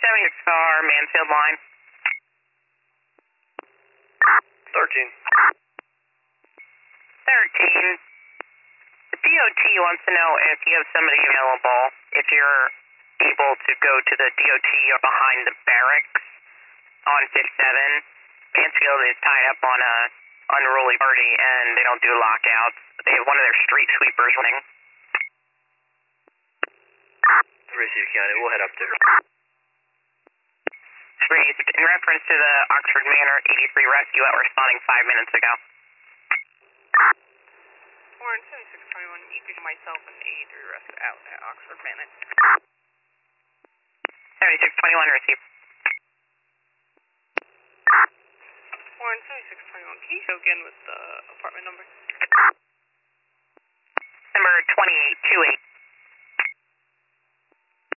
76R, Mansfield line. 13. 13. The DOT wants to know if you have somebody available, if you're able to go to the DOT or behind the barracks on 57. Mansfield is tied up on a unruly party and they don't do lockouts. They have one of their street sweepers running. Receive County, we'll head up there. In reference to the Oxford Manor 83 rescue out responding 5 minutes ago. Warren 7621, you could myself and 83 rescue out at Oxford Manor. 7621, receive. Warren 7621, can you go again with the apartment number? Number 2828.